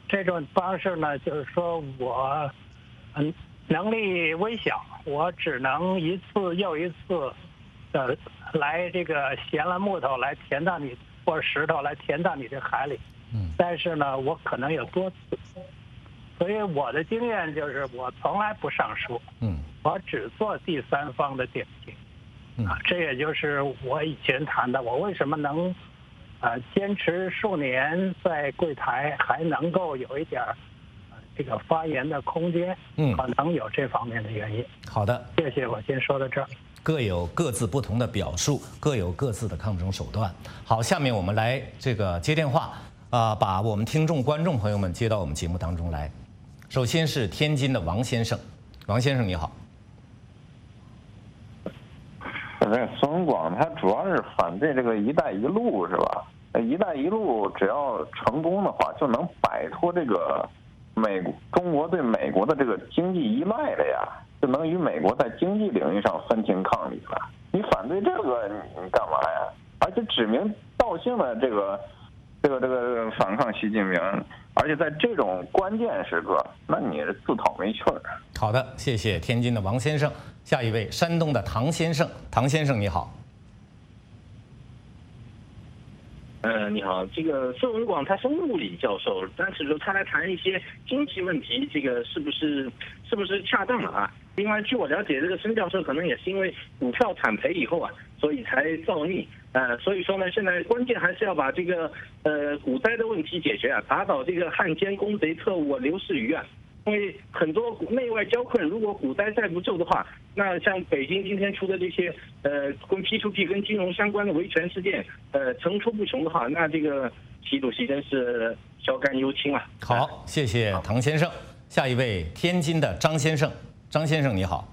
这种方式呢，就是说我嗯能力微小，我只能一次又一次的来这个衔了木头来填到你或者石头来填到你这海里。嗯。但是呢，我可能有多次，所以我的经验就是我从来不上书。嗯。我只做第三方的点评。嗯。啊，这也就是我以前谈的，我为什么能。呃，坚持数年在柜台还能够有一点儿、呃、这个发言的空间，嗯，可能有这方面的原因。 好的， 谢谢，我先说到这儿。 各有各自不同的表述，各有各自的抗争手段。好，下面我们来这个接电话啊、呃，把我们听众、观众朋友们接到我们节目当中来。首先是天津的王先生，王先生你好。 这个孙文广他主要是反对这个“一带一路”是吧？“一带一路”只要成功的话，就能摆脱这个美国中国对美国的这个经济依赖了呀，就能与美国在经济领域上分庭抗礼了。你反对这个，你你干嘛呀？而且指名道姓的这个这个这个反抗习近平，而且在这种关键时刻，那你是自讨没趣儿。 好的，谢谢天津的王先生。下一位，山东的唐先生，唐先生你好。 呃，你好，这个孙文广他是物理教授，但是说他来谈一些经济问题，这个是不是是不是恰当了啊？另外，据我了解，这个孙教授可能也是因为股票惨赔以后啊，所以才造逆。呃，所以说呢，现在关键还是要把这个呃股灾的问题解决啊，打倒这个汉奸、公贼、特务、刘士余啊。因为很多内外交困，如果股灾再不救的话，那像北京今天出的这些呃跟 P to P 跟金融相关的维权事件，呃层出不穷的话，那这个习主席真是小干忧青啊。 好，谢谢唐先生。下一位，天津的张先生，张先生你好。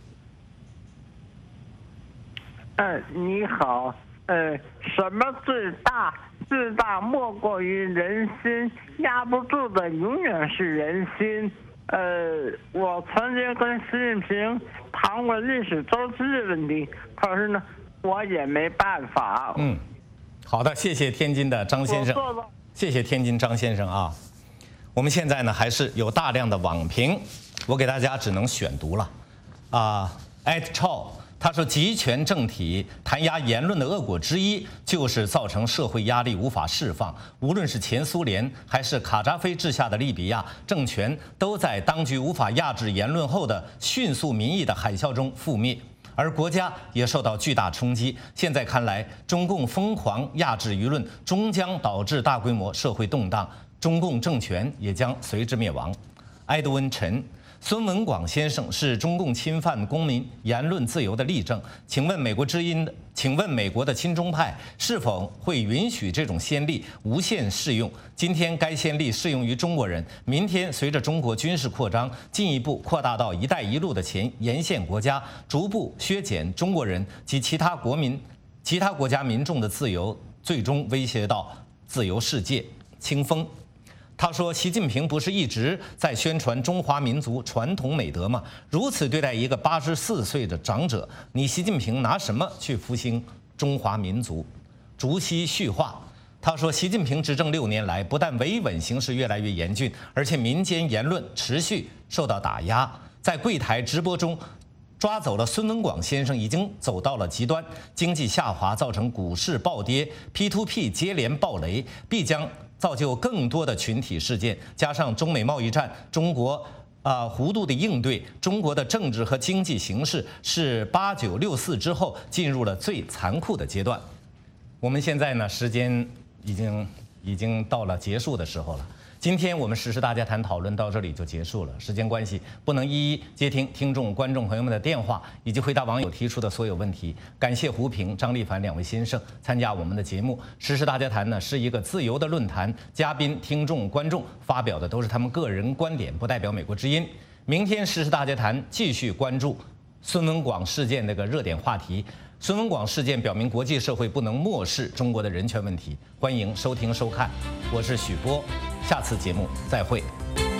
嗯，你好。呃，什么最大？最大莫过于人心，压不住的永远是人心。呃，我曾经跟习近平谈过历史周期的问题，可是呢，我也没办法。 嗯，好的，谢谢天津的张先生，谢谢天津张先生啊。我们现在呢还是有大量的网评，我给大家只能选读了。啊 ，at Chow。他说，集权政体弹压言论的恶果之一，就是造成社会压力无法释放。无论是前苏联还是卡扎菲治下的利比亚政权，都在当局无法压制言论后的迅速民意的海啸中覆灭，而国家也受到巨大冲击。现在看来，中共疯狂压制舆论，终将导致大规模社会动荡，中共政权也将随之灭亡。埃德温·陈。孙文广先生是中共侵犯公民言论自由的例证，请问美国之音，请问美国的亲中派是否会允许这种先例无限适用？今天该先例适用于中国人，明天随着中国军事扩张进一步扩大到“一带一路”的前沿线国家，逐步削减中国人及其他国民、其他国家民众的自由，最终威胁到自由世界。清风。他说：“习近平不是一直在宣传中华民族传统美德吗？如此对待一个八十四岁的长者，你习近平拿什么去复兴中华民族？”竹溪叙话，他说：“习近平执政六年来，不但维稳形势越来越严峻，而且民间言论持续受到打压。在柜台直播中抓走了孙文广先生，已经走到了极端。经济下滑造成股市暴跌 ，P to P 接连暴雷，必将造就更多的群体事件，加上中美贸易战，中国啊、呃、糊涂的应对，中国的政治和经济形势是八九六四之后进入了最残酷的阶段。我们现在呢，时间已经已经到了结束的时候了。今天我们时事大家谈讨论到这里就结束了，时间关系不能一一接听听众、观众朋友们的电话以及回答网友提出的所有问题。感谢胡平、张立凡两位先生参加我们的节目。时事大家谈呢是一个自由的论坛，嘉宾、听众、观众发表的都是他们个人观点，不代表美国之音。明天时事大家谈继续关注孙文广事件那个热点话题。孙文广事件表明国际社会不能漠视中国的人权问题。欢迎收听收看，我是许波，下次节目再会。